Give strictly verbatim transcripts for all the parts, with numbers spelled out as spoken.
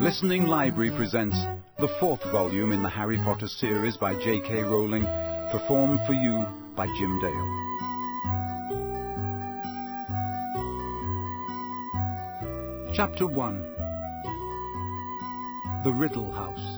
Listening Library presents the fourth volume in the Harry Potter series by J K Rowling, performed for you by Jim Dale. Chapter one. The Riddle House.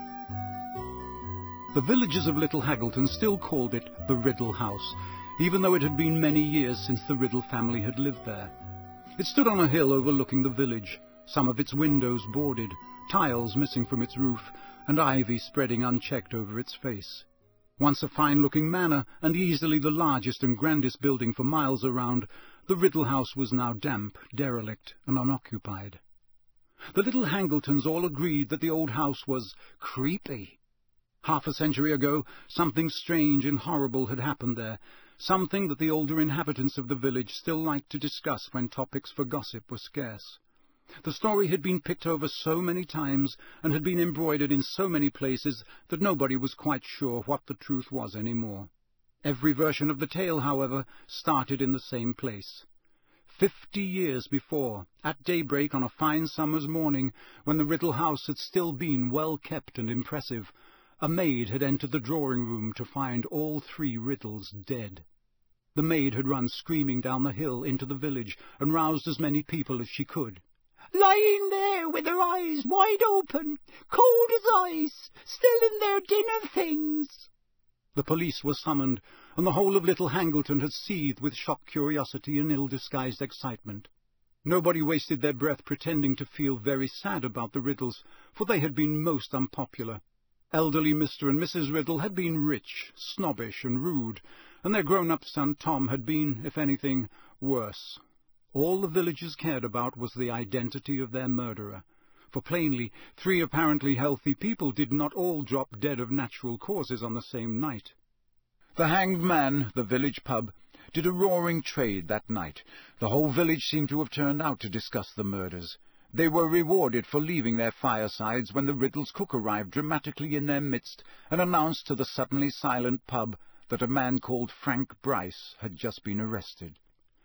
The villagers of Little Haggleton still called it the Riddle House, even though it had been many years since the Riddle family had lived there. It stood on a hill overlooking the village, some of its windows boarded, tiles missing from its roof, and ivy spreading unchecked over its face. Once a fine-looking manor, and easily the largest and grandest building for miles around, the Riddle House was now damp, derelict, and unoccupied. The Little Hangletons all agreed that the old house was creepy. Half a century ago, something strange and horrible had happened there, something that the older inhabitants of the village still liked to discuss when topics for gossip were scarce. The story had been picked over so many times, and had been embroidered in so many places, that nobody was quite sure what the truth was any more. Every version of the tale, however, started in the same place. Fifty years before, at daybreak on a fine summer's morning, when the Riddle House had still been well kept and impressive, a maid had entered the drawing-room to find all three Riddles dead. The maid had run screaming down the hill into the village, and roused as many people as she could. "Lying there with their eyes wide open, cold as ice, still in their dinner things." The police were summoned, and the whole of Little Hangleton had seethed with shocked curiosity and ill-disguised excitement. Nobody wasted their breath pretending to feel very sad about the Riddles, for they had been most unpopular. Elderly Mister and Missus Riddle had been rich, snobbish, and rude, and their grown-up son Tom had been, if anything, worse. All the villagers cared about was the identity of their murderer, for plainly three apparently healthy people did not all drop dead of natural causes on the same night. The Hanged Man, the village pub, did a roaring trade that night. The whole village seemed to have turned out to discuss the murders. They were rewarded for leaving their firesides when the Riddles' cook arrived dramatically in their midst and announced to the suddenly silent pub that a man called Frank Bryce had just been arrested.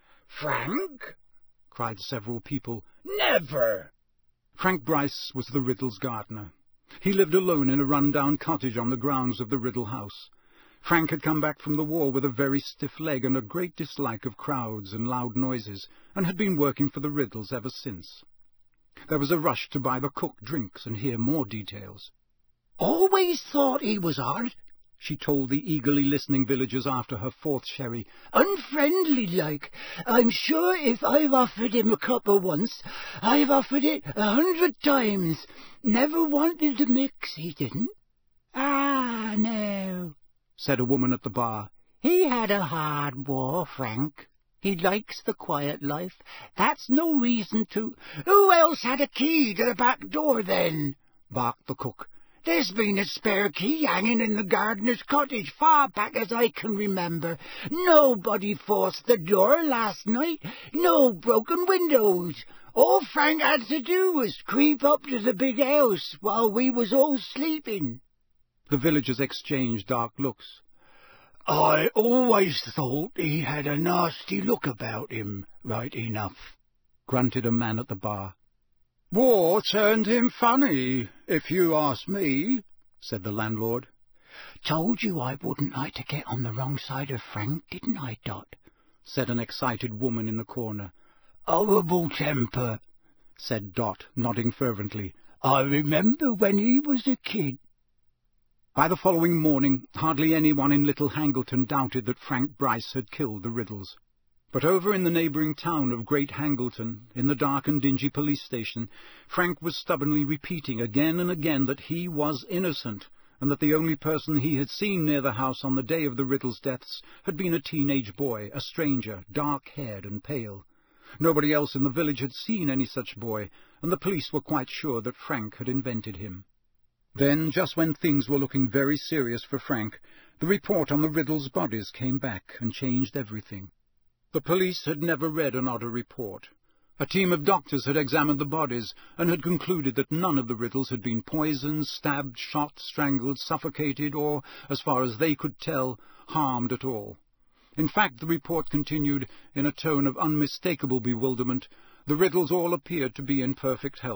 "Frank?" cried several people. "Never!" Frank Bryce was the Riddles' gardener. He lived alone in a run-down cottage on the grounds of the Riddle House. Frank had come back from the war with a very stiff leg and a great dislike of crowds and loud noises, and had been working for the Riddles ever since. There was a rush to buy the cook drinks and hear more details. "Always thought he was odd," she told the eagerly listening villagers after her fourth sherry. "Unfriendly-like. I'm sure if I've offered him a cuppa once, I've offered it a hundred times. Never wanted to mix, he didn't." "Ah, no," said a woman at the bar. "He had a hard war, Frank. He likes the quiet life. That's no reason to—" "Who else had a key to the back door, then?" barked the cook. "There's been a spare key hanging in the gardener's cottage far back as I can remember. Nobody forced the door last night. No broken windows. All Frank had to do was creep up to the big house while we was all sleeping." The villagers exchanged dark looks. "I always thought he had a nasty look about him, right enough," grunted a man at the bar. "War turned him funny, if you ask me," said the landlord. "Told you I wouldn't like to get on the wrong side of Frank, didn't I, Dot?" said an excited woman in the corner. "Horrible temper," said Dot, nodding fervently. "I remember when he was a kid." By the following morning, hardly anyone in Little Hangleton doubted that Frank Bryce had killed the Riddles. But over in the neighbouring town of Great Hangleton, in the dark and dingy police station, Frank was stubbornly repeating again and again that he was innocent, and that the only person he had seen near the house on the day of the Riddles' deaths had been a teenage boy, a stranger, dark-haired and pale. Nobody else in the village had seen any such boy, and the police were quite sure that Frank had invented him. Then, just when things were looking very serious for Frank, the report on the Riddles' bodies came back and changed everything. The police had never read an odder report. A team of doctors had examined the bodies and had concluded that none of the Riddles had been poisoned, stabbed, shot, strangled, suffocated, or, as far as they could tell, harmed at all. In fact, the report continued, in a tone of unmistakable bewilderment, the Riddles all appeared to be in perfect health.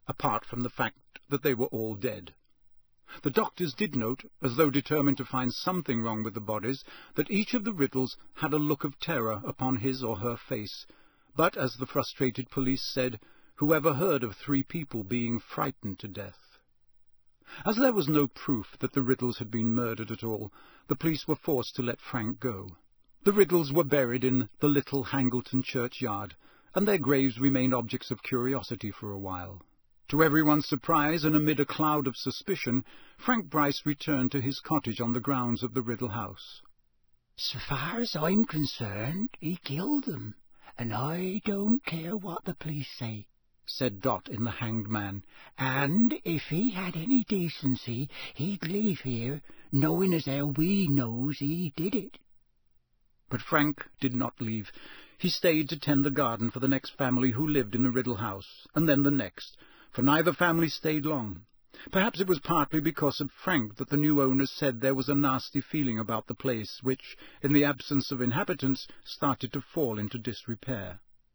apart from the fact that they were all dead. The doctors did note, as though determined to find something wrong with the bodies, that each of the Riddles had a look of terror upon his or her face, but, as the frustrated police said, whoever heard of three people being frightened to death? As there was no proof that the Riddles had been murdered at all, the police were forced to let Frank go. The Riddles were buried in the little Hangleton churchyard, and their graves remained objects of curiosity for a while. To everyone's surprise, and amid a cloud of suspicion, Frank Bryce returned to his cottage on the grounds of the Riddle house. "So far as I'm concerned, he killed them, and I don't care what the police say," said Dot in The Hanged Man, "and if he had any decency, he'd leave here, knowing as how we knows he did it." But Frank did not leave. He stayed to tend the garden for the next family who lived in the Riddle house, and then the next, for neither family stayed long. Perhaps it was partly because of Frank that the new owners said there was a nasty feeling about the place, which, in the absence of inhabitants, started to fall into disrepair.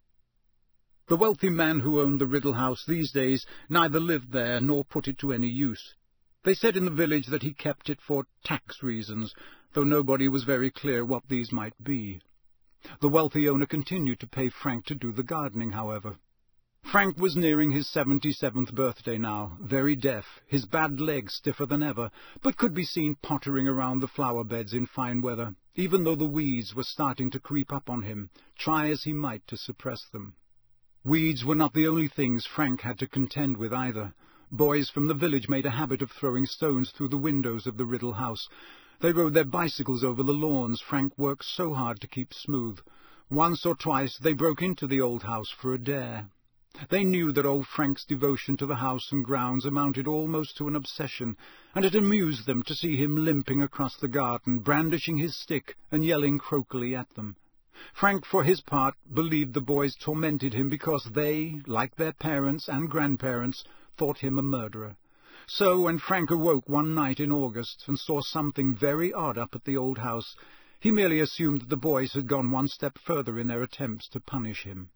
The wealthy man who owned the Riddle house these days neither lived there nor put it to any use. They said in the village that he kept it for tax reasons, though nobody was very clear what these might be. The wealthy owner continued to pay Frank to do the gardening, however. Frank was nearing his seventy-seventh birthday now, very deaf, his bad leg stiffer than ever, but could be seen pottering around the flower beds in fine weather, even though the weeds were starting to creep up on him, try as he might to suppress them. Weeds were not the only things Frank had to contend with either. Boys from the village made a habit of throwing stones through the windows of the Riddle house. They rode their bicycles over the lawns Frank worked so hard to keep smooth. Once or twice they broke into the old house for a dare. They knew that old Frank's devotion to the house and grounds amounted almost to an obsession, and it amused them to see him limping across the garden, brandishing his stick and yelling croakily at them. Frank, for his part, believed the boys tormented him because they, like their parents and grandparents, thought him a murderer. So, when Frank awoke one night in August and saw something very odd up at the old house, he merely assumed that the boys had gone one step further in their attempts to punish him.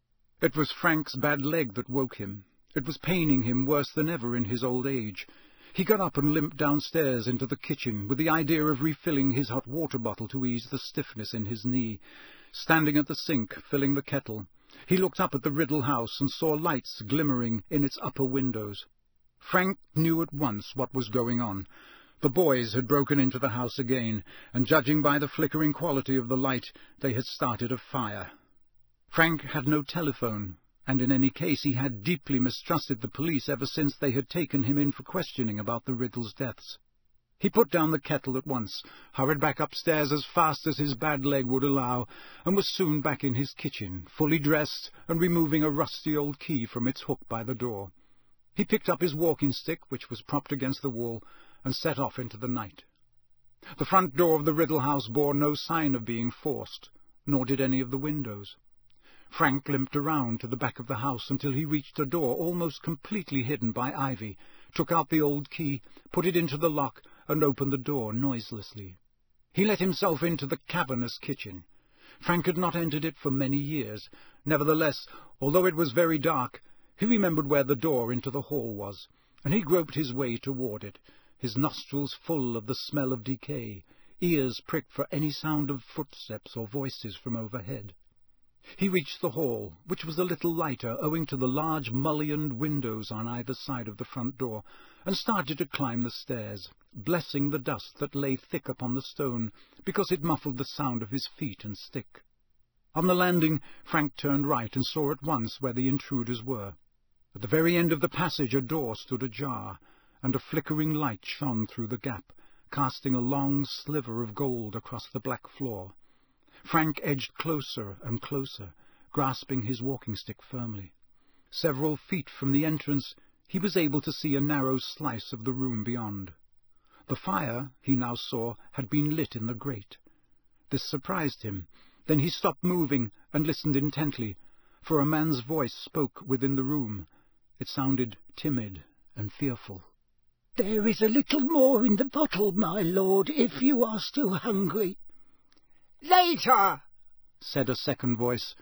It was Frank's bad leg that woke him. It was paining him worse than ever in his old age. He got up and limped downstairs into the kitchen, with the idea of refilling his hot water bottle to ease the stiffness in his knee. Standing at the sink, filling the kettle, he looked up at the Riddle house and saw lights glimmering in its upper windows. Frank knew at once what was going on. The boys had broken into the house again, and judging by the flickering quality of the light, they had started a fire. Frank had no telephone, and in any case he had deeply mistrusted the police ever since they had taken him in for questioning about the Riddles' deaths. He put down the kettle at once, hurried back upstairs as fast as his bad leg would allow, and was soon back in his kitchen, fully dressed and removing a rusty old key from its hook by the door. He picked up his walking-stick, which was propped against the wall, and set off into the night. The front door of the Riddle house bore no sign of being forced, nor did any of the windows. Frank limped around to the back of the house until he reached a door almost completely hidden by ivy, took out the old key, put it into the lock, and opened the door noiselessly. He let himself into the cavernous kitchen. Frank had not entered it for many years. Nevertheless, although it was very dark, he remembered where the door into the hall was, and he groped his way toward it, his nostrils full of the smell of decay, ears pricked for any sound of footsteps or voices from overhead. He reached the hall, which was a little lighter owing to the large mullioned windows on either side of the front door, and started to climb the stairs, blessing the dust that lay thick upon the stone, because it muffled the sound of his feet and stick. On the landing, Frank turned right and saw at once where the intruders were. At the very end of the passage a door stood ajar, and a flickering light shone through the gap, casting a long sliver of gold across the black floor. Frank edged closer and closer, grasping his walking-stick firmly. Several feet from the entrance, he was able to see a narrow slice of the room beyond. The fire, he now saw, had been lit in the grate. This surprised him. Then he stopped moving and listened intently, for a man's voice spoke within the room. It sounded timid and fearful. "There is a little more in the bottle, my lord, if you are still hungry." "Later," said a second voice.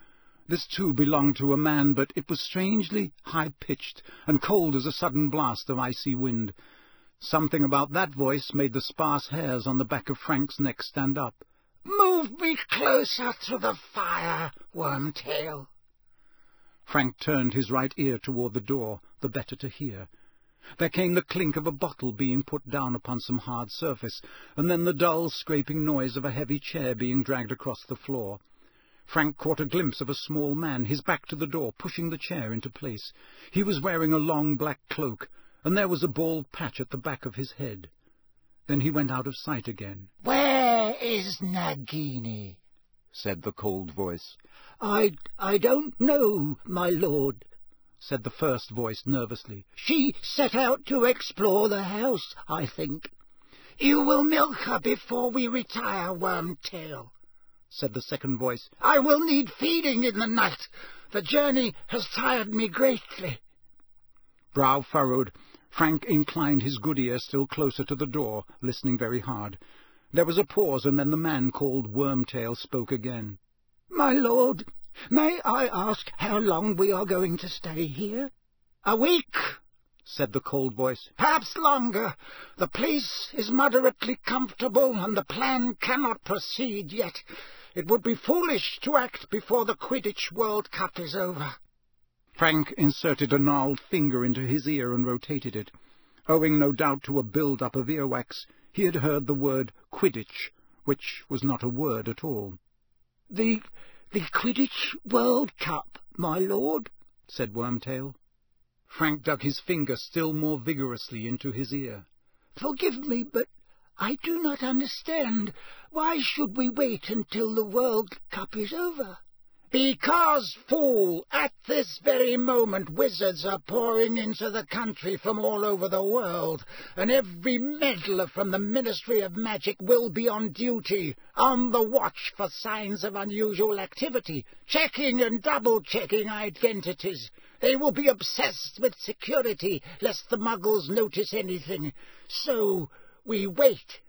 This too belonged to a man, but it was strangely high-pitched and cold as a sudden blast of icy wind. Something about that voice made the sparse hairs on the back of Frank's neck stand up. "Move me closer to the fire, Wormtail." Frank turned his right ear toward the door, the better to hear. There came the clink of a bottle being put down upon some hard surface, and then the dull, scraping noise of a heavy chair being dragged across the floor. Frank caught a glimpse of a small man, his back to the door, pushing the chair into place. He was wearing a long black cloak, and there was a bald patch at the back of his head. Then he went out of sight again. "Where is Nagini?" said the cold voice. I, I don't know, my lord," said the first voice nervously. "She set out to explore the house, I think." "You will milk her before we retire, Wormtail," said the second voice. "I will need feeding in the night. The journey has tired me greatly." Brow furrowed, Frank inclined his good ear still closer to the door, listening very hard. There was a pause, and then the man called Wormtail spoke again. "My lord, may I ask how long we are going to stay here?" "A week," said the cold voice. "Perhaps longer. The place is moderately comfortable, and the plan cannot proceed yet. It would be foolish to act before the Quidditch World Cup is over." Frank inserted a gnarled finger into his ear and rotated it. Owing no doubt to a build-up of earwax, he had heard the word Quidditch, which was not a word at all. The, the Quidditch World Cup, my lord," said Wormtail. Frank dug his finger still more vigorously into his ear. "Forgive me, but I do not understand. Why should we wait until the World Cup is over?" "Because, fool, at this very moment wizards are pouring into the country from all over the world, and every meddler from the Ministry of Magic will be on duty, on the watch for signs of unusual activity, checking and double-checking identities. They will be obsessed with security, lest the Muggles notice anything. So we wait."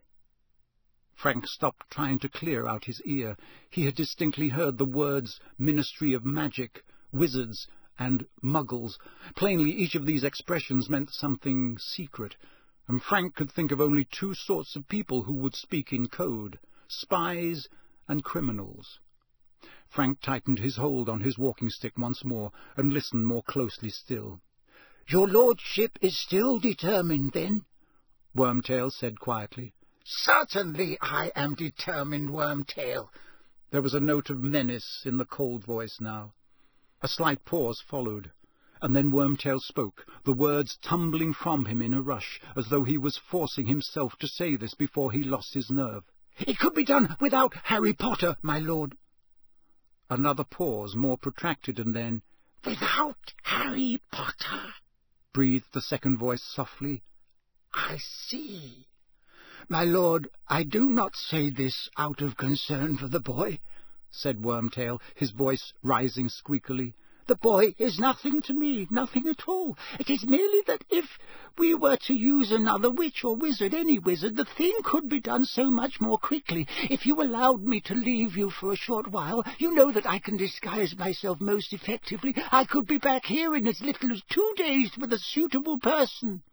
Frank stopped trying to clear out his ear. He had distinctly heard the words Ministry of Magic, Wizards, and Muggles. Plainly, each of these expressions meant something secret, and Frank could think of only two sorts of people who would speak in code, spies and criminals. Frank tightened his hold on his walking-stick once more, and listened more closely still. "Your lordship is still determined, then?" Wormtail said quietly. "Certainly I am determined, Wormtail." There was a note of menace in the cold voice now. A slight pause followed, and then Wormtail spoke, the words tumbling from him in a rush, as though he was forcing himself to say this before he lost his nerve. "It could be done without Harry Potter, my lord." Another pause, more protracted, and then, "Without Harry Potter," breathed the second voice softly. "I see. My lord, I do not say this out of concern for the boy," said Wormtail, his voice rising squeakily. "The boy is nothing to me, nothing at all. It is merely that if we were to use another witch or wizard, any wizard, the thing could be done so much more quickly. If you allowed me to leave you for a short while, you know that I can disguise myself most effectively. I could be back here in as little as two days with a suitable person."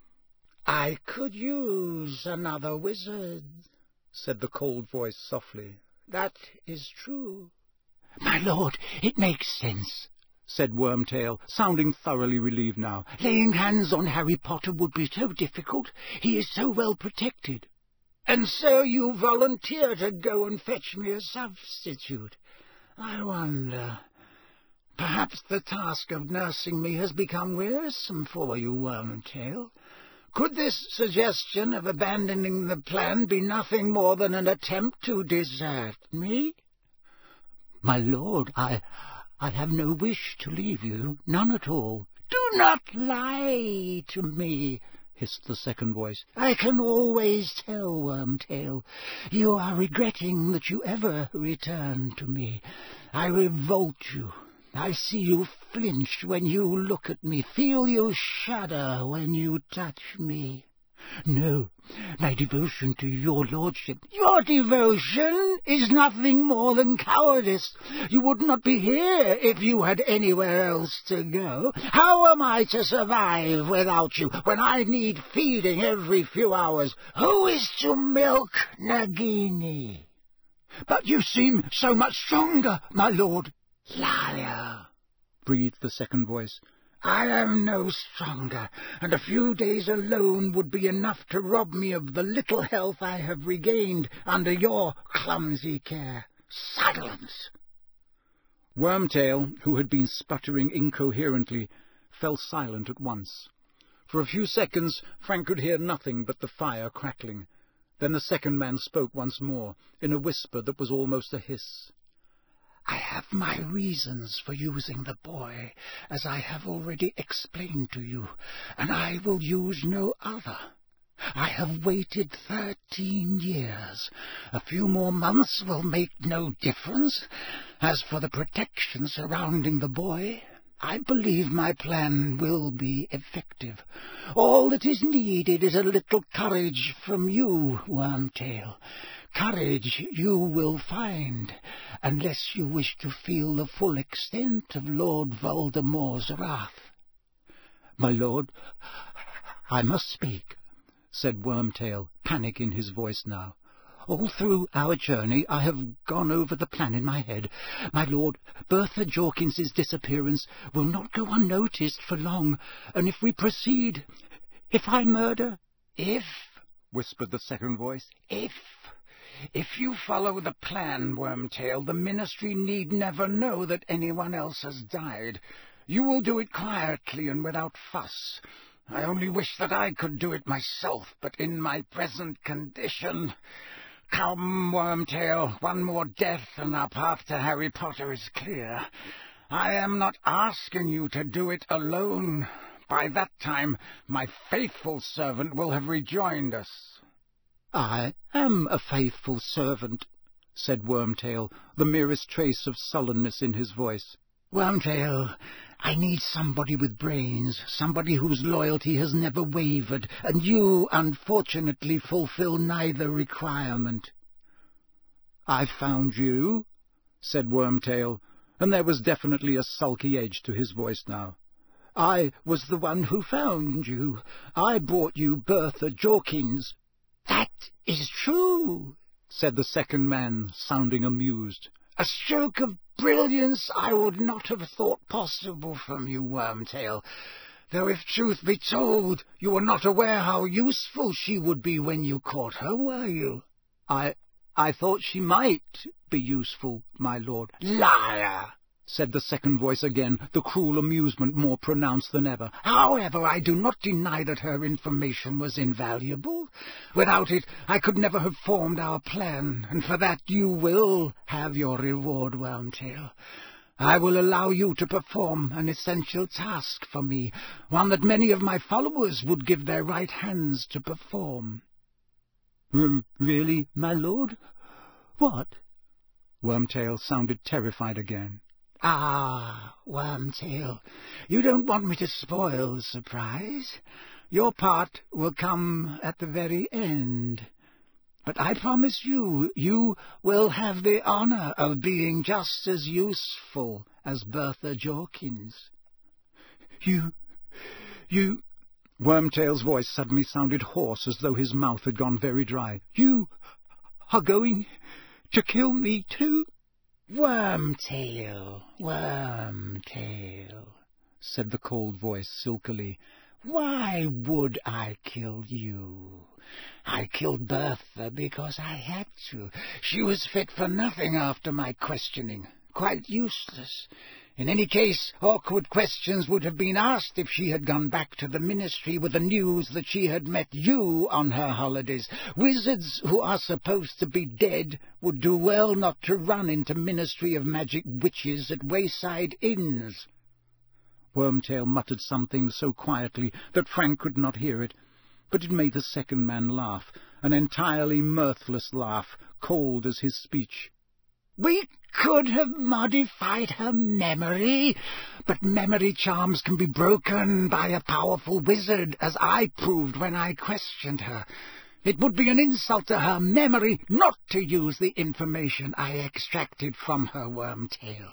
"I could use another wizard," said the cold voice softly. "That is true." "My lord, it makes sense," said Wormtail, sounding thoroughly relieved now. "Laying hands on Harry Potter would be so difficult. He is so well protected." "And so you volunteer to go and fetch me a substitute? I wonder. Perhaps the task of nursing me has become wearisome for you, Wormtail. Could this suggestion of abandoning the plan be nothing more than an attempt to desert me?" "My lord, I... I have no wish to leave you, none at all." "Do not lie to me," hissed the second voice. "I can always tell, Wormtail. You are regretting that you ever returned to me. I revolt you. I see you flinch when you look at me, feel you shudder when you touch me. No, my devotion to your lordship. Your devotion is nothing more than cowardice. You would not be here if you had anywhere else to go. How am I to survive without you when I need feeding every few hours? Who is to milk Nagini? But you seem so much stronger, my lord. Liar, breathed the second voice. I am no stronger, and a few days alone would be enough to rob me of the little health I have regained under your clumsy care. Silence! Wormtail, who had been sputtering incoherently, fell silent at once. For a few seconds Frank could hear nothing but the fire crackling. Then the second man spoke once more, in a whisper that was almost a hiss. I have my reasons for using the boy, as I have already explained to you, and I will use no other. I have waited thirteen years. A few more months will make no difference. As for the protection surrounding the boy, I believe my plan will be effective. All that is needed is a little courage from you, Wormtail. Courage you will find, unless you wish to feel the full extent of Lord Voldemort's wrath. My lord, I must speak, said Wormtail, panic in his voice now. All through our journey I have gone over the plan in my head. My lord, Bertha Jorkins's disappearance will not go unnoticed for long, and if we proceed, if I murder... If, whispered the second voice, if... If you follow the plan, Wormtail, the Ministry need never know that anyone else has died. You will do it quietly and without fuss. I only wish that I could do it myself, but in my present condition... Come, Wormtail, one more death and our path to Harry Potter is clear. I am not asking you to do it alone. By that time, my faithful servant will have rejoined us. I am a faithful servant, said Wormtail, the merest trace of sullenness in his voice. Wormtail, I need somebody with brains, somebody whose loyalty has never wavered, and you, unfortunately, fulfill neither requirement. I found you, said Wormtail, and there was definitely a sulky edge to his voice now. I was the one who found you. I brought you Bertha Jorkins. That is true, said the second man, sounding amused. A stroke of brilliance I would not have thought possible from you, Wormtail, though if truth be told, you were not aware how useful she would be when you caught her, were you? I... I thought she might be useful, my lord. Liar! Said the second voice again, the cruel amusement more pronounced than ever. However, I do not deny that her information was invaluable. Without it, I could never have formed our plan, and for that you will have your reward, Wormtail. I will allow you to perform an essential task for me, one that many of my followers would give their right hands to perform. R- really, my lord? What? Wormtail sounded terrified again. Ah, Wormtail, you don't want me to spoil the surprise. Your part will come at the very end. But I promise you, you will have the honour of being just as useful as Bertha Jorkins. You... you... Wormtail's voice suddenly sounded hoarse, as though his mouth had gone very dry. You are going to kill me too? Wormtail, Wormtail, said the cold voice silkily. Why would I kill you? I killed Bertha because I had to. She was fit for nothing after my questioning, quite useless. In any case, awkward questions would have been asked if she had gone back to the Ministry with the news that she had met you on her holidays. Wizards who are supposed to be dead would do well not to run into Ministry of Magic witches at wayside inns. Wormtail muttered something so quietly that Frank could not hear it, but it made the second man laugh, an entirely mirthless laugh, cold as his speech. We could have modified her memory, but memory charms can be broken by a powerful wizard, as I proved when I questioned her. It would be an insult to her memory not to use the information I extracted from her, Wormtail.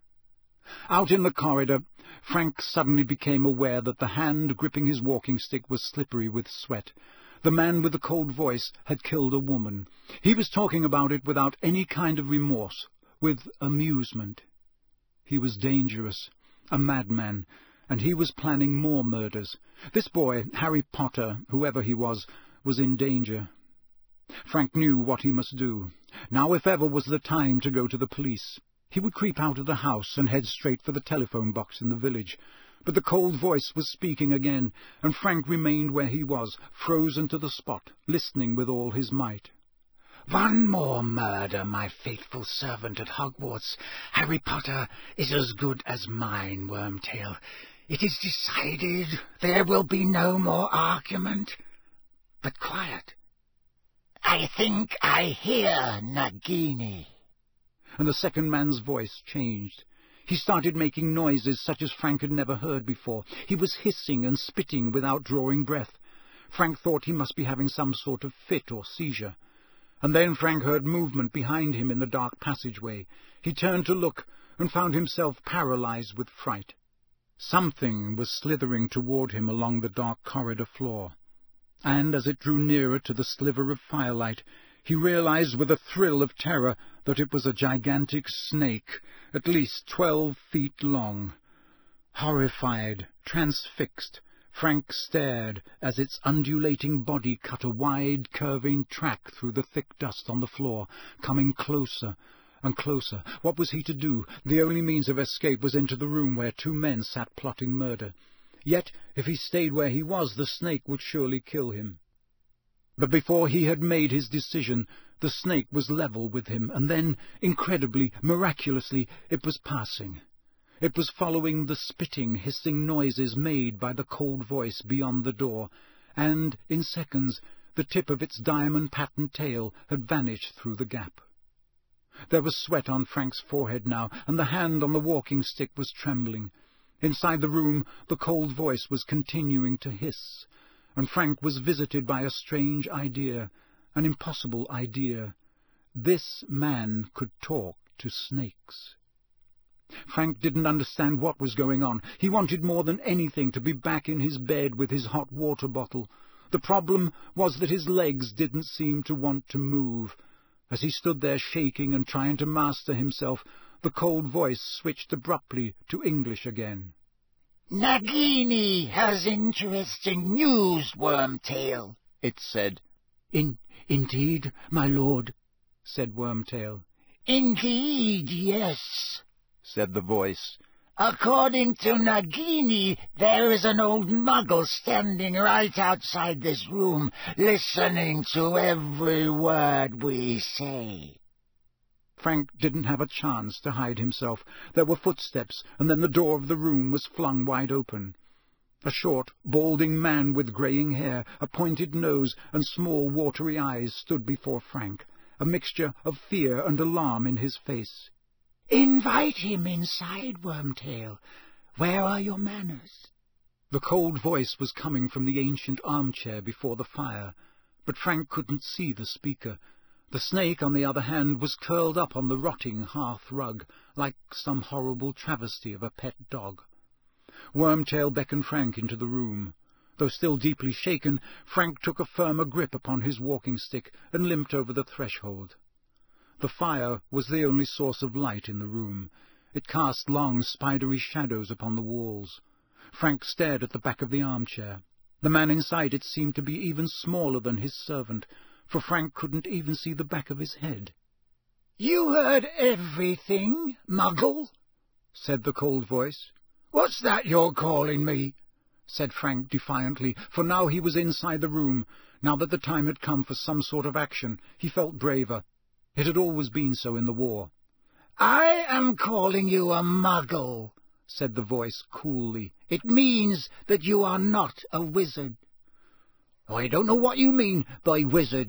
Out in the corridor, Frank suddenly became aware that the hand gripping his walking stick was slippery with sweat. The man with the cold voice had killed a woman. He was talking about it without any kind of remorse, with amusement. He was dangerous, a madman, and he was planning more murders. This boy, Harry Potter, whoever he was, was in danger. Frank knew what he must do. Now if ever was the time to go to the police. He would creep out of the house and head straight for the telephone box in the village. But the cold voice was speaking again, and Frank remained where he was, frozen to the spot, listening with all his might. One more murder, my faithful servant at Hogwarts. Harry Potter is as good as mine, Wormtail. It is decided. There will be no more argument. But quiet. I think I hear Nagini. And the second man's voice changed. He started making noises such as Frank had never heard before. He was hissing and spitting without drawing breath. Frank thought he must be having some sort of fit or seizure. And then Frank heard movement behind him in the dark passageway. He turned to look and found himself paralyzed with fright. Something was slithering toward him along the dark corridor floor. And as it drew nearer to the sliver of firelight, he realized with a thrill of terror that it was a gigantic snake, at least twelve feet long. Horrified, transfixed, Frank stared as its undulating body cut a wide, curving track through the thick dust on the floor, coming closer and closer. What was he to do? The only means of escape was into the room where two men sat plotting murder. Yet, if he stayed where he was, the snake would surely kill him. But before he had made his decision, the snake was level with him, and then, incredibly, miraculously, it was passing. It was following the spitting, hissing noises made by the cold voice beyond the door, and, in seconds, the tip of its diamond-patterned tail had vanished through the gap. There was sweat on Frank's forehead now, and the hand on the walking stick was trembling. Inside the room, the cold voice was continuing to hiss, and Frank was visited by a strange idea, an impossible idea. This man could talk to snakes. Frank didn't understand what was going on. He wanted more than anything to be back in his bed with his hot water bottle. The problem was that his legs didn't seem to want to move. As he stood there shaking and trying to master himself, the cold voice switched abruptly to English again. Nagini has interesting news, Wormtail, it said. In, indeed, my lord, said Wormtail. Indeed, yes, said the voice. According to Nagini, there is an old muggle standing right outside this room, listening to every word we say. Frank didn't have a chance to hide himself. There were footsteps, and then the door of the room was flung wide open. A short, balding man with greying hair, a pointed nose, and small, watery eyes stood before Frank, a mixture of fear and alarm in his face. "Invite him inside, Wormtail. Where are your manners?" The cold voice was coming from the ancient armchair before the fire, but Frank couldn't see the speaker. The snake, on the other hand, was curled up on the rotting hearth-rug, like some horrible travesty of a pet dog. Wormtail beckoned Frank into the room. Though still deeply shaken, Frank took a firmer grip upon his walking-stick and limped over the threshold. The fire was the only source of light in the room. It cast long, spidery shadows upon the walls. Frank stared at the back of the armchair. The man inside it seemed to be even smaller than his servant, for Frank couldn't even see the back of his head. "You heard everything, Muggle?" said the cold voice. "What's that you're calling me?" said Frank defiantly, for now he was inside the room. Now that the time had come for some sort of action, he felt braver. It had always been so in the war. "I am calling you a Muggle," said the voice coolly. "It means that you are not a wizard." "I don't know what you mean by wizard,"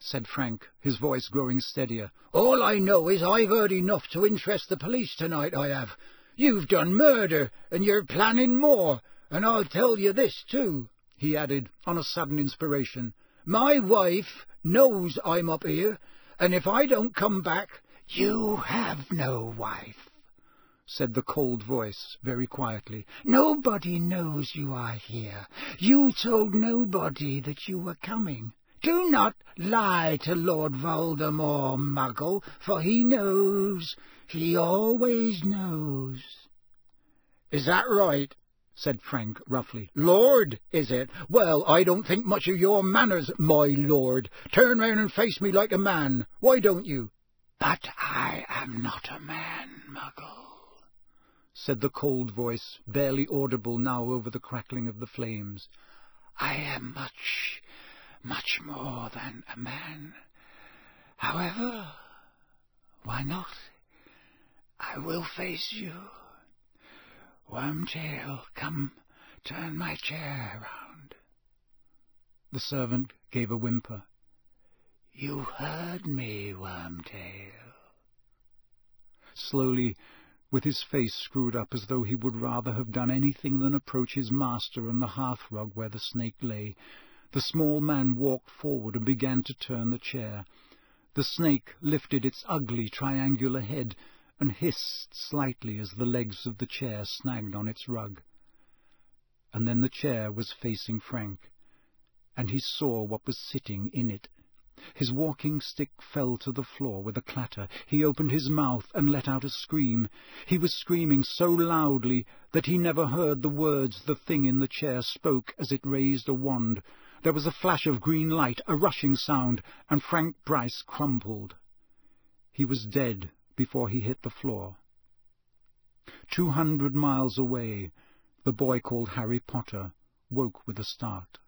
said Frank, his voice growing steadier. "All I know is I've heard enough to interest the police tonight, I have. You've done murder, and you're planning more, and I'll tell you this, too," he added, on a sudden inspiration. "My wife knows I'm up here, and if I don't come back—" "You have no wife," said the cold voice very quietly. "Nobody knows you are here. You told nobody that you were coming. Do not lie to Lord Voldemort, Muggle, for he knows. He always knows." "Is that right?" said Frank roughly. "Lord, is it? Well, I don't think much of your manners, my lord. Turn round and face me like a man. Why don't you?" "But I am not a man, Muggle," said the cold voice, barely audible now over the crackling of the flames. "I am much, much more than a man. However, why not? I will face you. Wormtail, come, turn my chair round." The servant gave a whimper. "You heard me, Wormtail." Slowly, with his face screwed up as though he would rather have done anything than approach his master and the hearthrug where the snake lay, the small man walked forward and began to turn the chair. The snake lifted its ugly triangular head and hissed slightly as the legs of the chair snagged on its rug. And then the chair was facing Frank, and he saw what was sitting in it. His walking stick fell to the floor with a clatter. He opened his mouth and let out a scream. He was screaming so loudly that he never heard the words the thing in the chair spoke as it raised a wand. There was a flash of green light, a rushing sound, and Frank Bryce crumpled. He was dead before he hit the floor. Two hundred miles away, the boy called Harry Potter woke with a start.